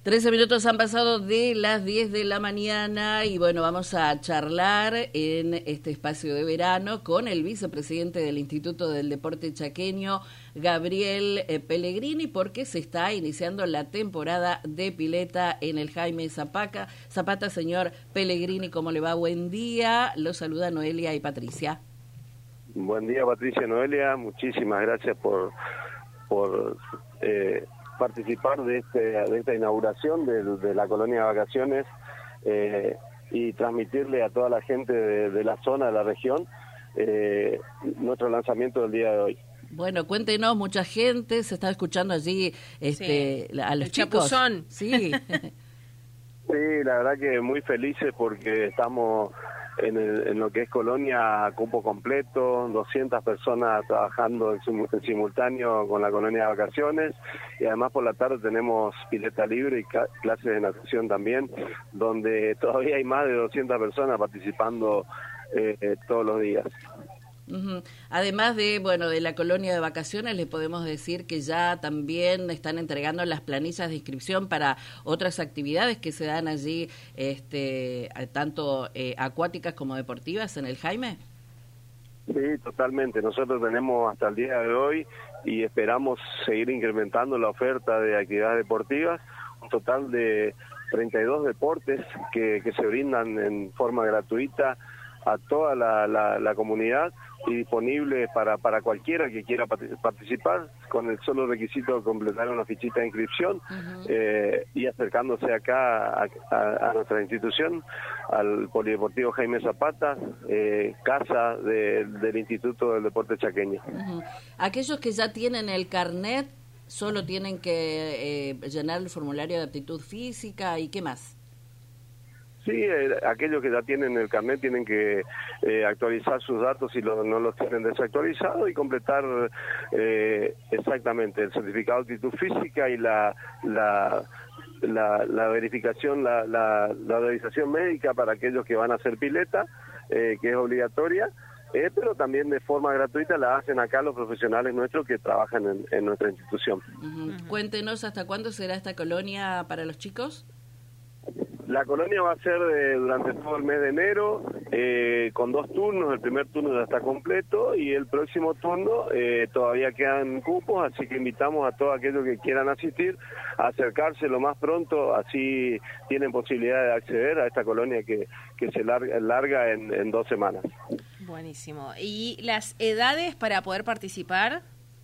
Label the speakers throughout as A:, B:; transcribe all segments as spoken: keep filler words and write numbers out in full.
A: trece minutos han pasado de las diez de la mañana y bueno, vamos a charlar en este espacio de verano con el vicepresidente del Instituto del Deporte Chaqueño, Gabriel eh, Pellegrini, porque se está iniciando la temporada de pileta en el Jaime Zapata. Zapata, señor Pellegrini, ¿cómo le va? Buen día. Los saluda Noelia y Patricia.
B: Buen día, Patricia, Noelia. Muchísimas gracias por... por eh, participar de, este, de esta inauguración de, de la colonia de vacaciones eh, y transmitirle a toda la gente de, de la zona, de la región, eh, nuestro lanzamiento del día de hoy.
A: Bueno, cuéntenos, mucha gente se está escuchando allí este,
C: sí.
A: a los
C: El
A: chicos.
C: Chapuzón.
A: Sí.
B: Sí, la verdad que muy felices porque estamos en, el, en lo que es colonia a cupo completo, doscientas personas trabajando en, sim, en simultáneo con la colonia de vacaciones, y además por la tarde tenemos pileta libre y clases de natación también, donde todavía hay más de doscientas personas participando eh, eh, todos los días.
A: Uh-huh. Además de bueno de la colonia de vacaciones, le podemos decir que ya también están entregando las planillas de inscripción para otras actividades que se dan allí, este, tanto eh, acuáticas como deportivas en el Jaime.
B: Sí, totalmente. Nosotros tenemos hasta el día de hoy y esperamos seguir incrementando la oferta de actividades deportivas, un total de treinta y dos deportes que, que se brindan en forma gratuita a toda la, la, la comunidad y disponible para, para cualquiera que quiera participar, con el solo requisito de completar una fichita de inscripción. Uh-huh. eh, y acercándose acá a, a, a nuestra institución, al Polideportivo Jaime Zapata, eh, casa de, del Instituto del Deporte Chaqueño.
A: Uh-huh. Aquellos que ya tienen el carnet solo tienen que eh, llenar el formulario de aptitud física y ¿qué más?
B: Sí, eh, aquellos que ya tienen el carnet tienen que eh, actualizar sus datos si lo, no los tienen desactualizados y completar eh, exactamente el certificado de actitud física y la la, la, la verificación, la, la, la realización médica para aquellos que van a hacer pileta, eh, que es obligatoria, eh, pero también de forma gratuita la hacen acá los profesionales nuestros que trabajan en, en nuestra institución.
A: Uh-huh. Uh-huh. Cuéntenos, ¿hasta cuándo será esta colonia para los chicos?
B: La colonia va a ser de, durante todo el mes de enero, eh, con dos turnos. El primer turno ya está completo y el próximo turno eh, todavía quedan cupos, así que invitamos a todos aquellos que quieran asistir a acercarse lo más pronto, así tienen posibilidad de acceder a esta colonia que, que se larga, larga en, en dos semanas.
C: Buenísimo. ¿Y las edades para poder participar?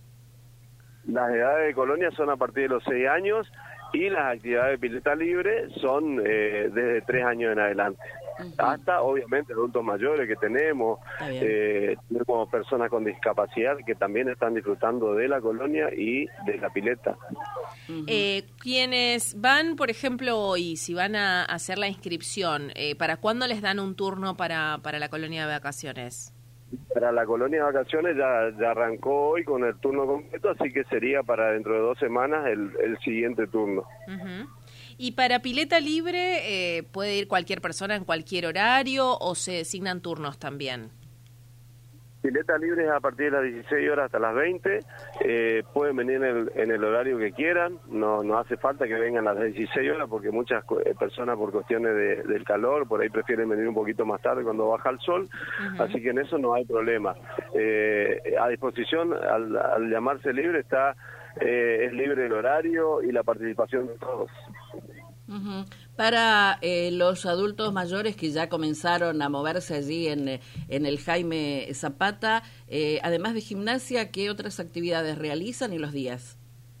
B: Las edades de colonia son a partir de los seis años. Y las actividades de pileta libre son eh, desde tres años en adelante. Uh-huh. Hasta, obviamente, adultos mayores que tenemos, eh, tenemos personas con discapacidad que también están disfrutando de la colonia y de la pileta.
C: Uh-huh. Eh, quienes van, por ejemplo, hoy, si van a hacer la inscripción, eh, ¿para cuándo les dan un turno para, para la colonia de vacaciones?
B: Para la colonia de vacaciones ya, ya arrancó hoy con el turno completo, así que sería para dentro de dos semanas el, el siguiente turno.
C: Uh-huh. ¿Y para pileta libre eh, puede ir cualquier persona en cualquier horario o se designan turnos también?
B: Pileta libre es a partir de las dieciséis horas hasta las veinte, eh, pueden venir en el, en el horario que quieran, no no hace falta que vengan a las dieciséis horas porque muchas eh, personas por cuestiones de, del calor, por ahí prefieren venir un poquito más tarde cuando baja el sol, uh-huh. Así que en eso no hay problema. Eh, a disposición, al, al llamarse libre, está eh, es libre el horario y la participación de todos.
A: Uh-huh. Para eh, los adultos mayores que ya comenzaron a moverse allí en, en el Jaime Zapata, eh, además de gimnasia, ¿qué otras actividades realizan y los días?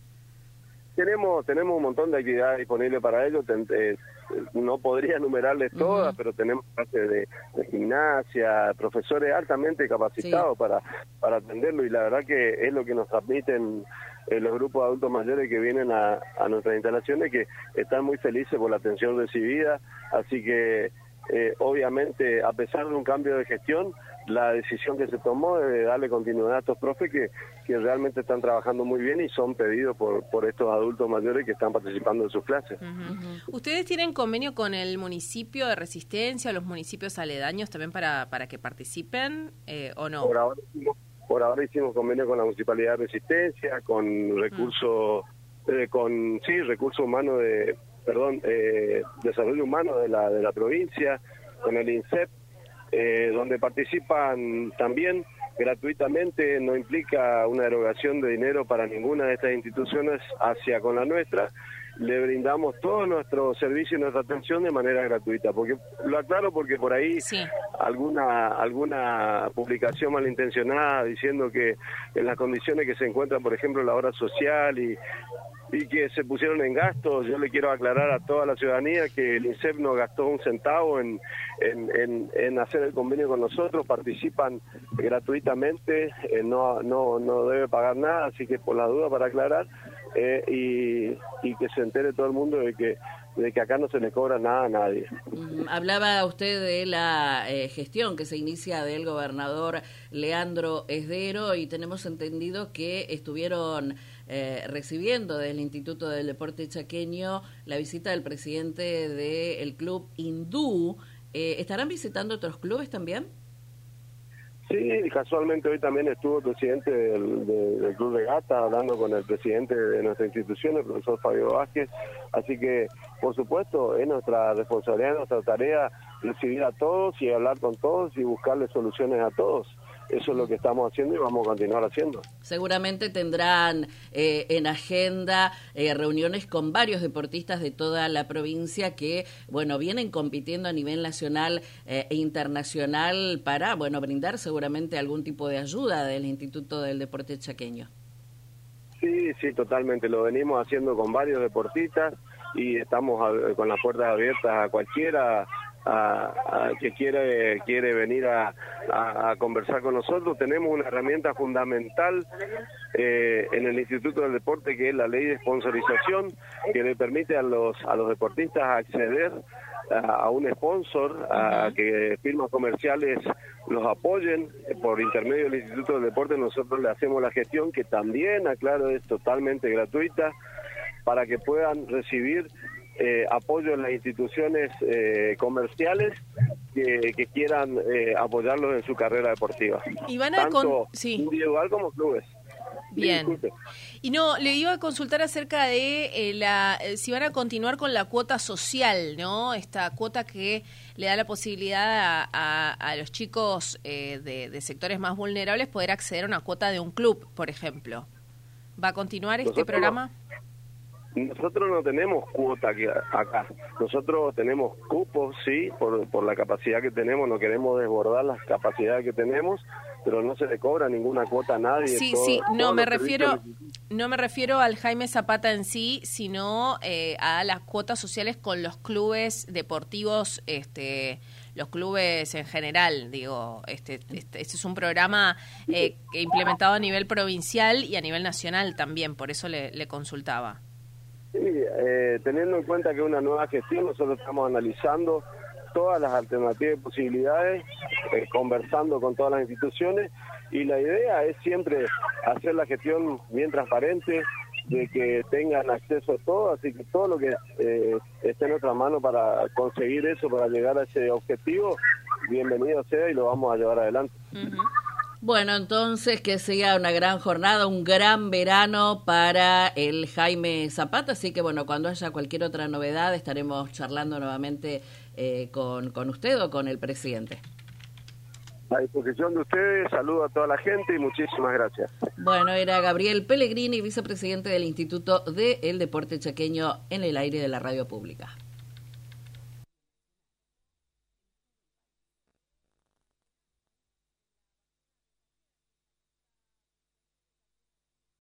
B: Tenemos tenemos un montón de actividades disponibles para ellos, Ten, eh, no podría enumerarles todas, uh-huh. Pero tenemos clases de, de gimnasia, profesores altamente capacitados, sí, para, para atenderlo, y la verdad que es lo que nos transmiten eh, los grupos de adultos mayores que vienen a, a nuestras instalaciones, que están muy felices por la atención recibida, así que eh, obviamente a pesar de un cambio de gestión, la decisión que se tomó de darle continuidad a estos profes que, que realmente están trabajando muy bien y son pedidos por, por estos adultos mayores que están participando en sus clases.
C: Uh-huh. Uh-huh. ¿Ustedes tienen convenio con el municipio de Resistencia o los municipios aledaños también para, para que participen eh, o no?
B: Por ahora, por ahora hicimos convenio con la Municipalidad de Resistencia, con recursos, uh-huh. eh, con sí, recursos humanos de perdón, eh, Desarrollo Humano de la, de la provincia, con el INSEP, eh, donde participan también gratuitamente, no implica una erogación de dinero para ninguna de estas instituciones hacia con la nuestra. Le brindamos todo nuestro servicio y nuestra atención de manera gratuita, porque lo aclaro porque por ahí sí. alguna alguna publicación malintencionada diciendo que en las condiciones que se encuentran, por ejemplo, la obra social y y que se pusieron en gastos, yo le quiero aclarar a toda la ciudadanía que el INSEP no gastó un centavo en, en, en, en hacer el convenio con nosotros, participan gratuitamente, eh, no, no, no debe pagar nada, así que por la duda para aclarar, eh, y, y que se entere todo el mundo de que de que acá no se le cobra nada a nadie.
A: Mm, hablaba usted de la eh, gestión que se inicia del gobernador Leandro Esdero y tenemos entendido que estuvieron eh, recibiendo del Instituto del Deporte Chaqueño la visita del presidente del club hindú. Eh, ¿Estarán visitando otros clubes también?
B: Sí, casualmente hoy también estuvo el presidente del, de, del Club de Gata hablando con el presidente de nuestra institución, el profesor Fabio Vázquez, así que, por supuesto, es nuestra responsabilidad, nuestra tarea recibir a todos y hablar con todos y buscarle soluciones a todos. Eso es lo que estamos haciendo y vamos a continuar haciendo. Seguramente
A: tendrán eh, en agenda eh, reuniones con varios deportistas de toda la provincia que, bueno, vienen compitiendo a nivel nacional eh, e internacional para, bueno, brindar seguramente algún tipo de ayuda del Instituto del Deporte Chaqueño. Sí, sí, totalmente. Lo venimos haciendo con varios deportistas y estamos a, con las puertas abiertas a cualquiera A, a que quiere quiere venir a, a, a conversar con nosotros. Tenemos una herramienta fundamental eh, en el Instituto del Deporte, que es la ley de sponsorización, que le permite a los a los deportistas acceder a, a un sponsor, a que firmas comerciales los apoyen por intermedio del Instituto del Deporte. Nosotros le hacemos la gestión, que también, aclaro, es totalmente gratuita, para que puedan recibir Eh, apoyo en las instituciones eh, comerciales que, que quieran eh, apoyarlos en su carrera deportiva.
C: Y van a
B: tanto
C: con... sí.
B: individual como clubes.
C: Bien. Sí, y no, le iba a consultar acerca de eh, la eh, si van a continuar con la cuota social, ¿no? Esta cuota que le da la posibilidad a, a, a los chicos eh, de, de sectores más vulnerables poder acceder a una cuota de un club, por ejemplo. ¿Va a continuar este
B: Nosotros
C: programa?
B: No. Nosotros no tenemos cuota aquí, acá, nosotros tenemos cupos, sí, por, por la capacidad que tenemos, no queremos desbordar las capacidades que tenemos, pero no se le cobra ninguna cuota a nadie.
C: Sí, todo, sí, no me refiero no me refiero al Jaime Zapata en sí, sino eh, a las cuotas sociales con los clubes deportivos, este los clubes en general, digo, este este, este es un programa eh, implementado a nivel provincial y a nivel nacional también, por eso le, le consultaba.
B: Sí, eh, teniendo en cuenta que es una nueva gestión, nosotros estamos analizando todas las alternativas y posibilidades, eh, conversando con todas las instituciones, y la idea es siempre hacer la gestión bien transparente, de que tengan acceso a todo, así que todo lo que eh, esté en nuestra mano para conseguir eso, para llegar a ese objetivo, bienvenido sea y lo vamos a llevar adelante.
A: Uh-huh. Bueno, entonces que sea una gran jornada, un gran verano para el Jaime Zapata, así que bueno, cuando haya cualquier otra novedad estaremos charlando nuevamente eh, con, con usted o con el presidente.
B: A disposición de ustedes, saludo a toda la gente y muchísimas gracias.
A: Bueno, era Gabriel Pellegrini, vicepresidente del Instituto del Deporte Chaqueño, en el aire de la radio pública.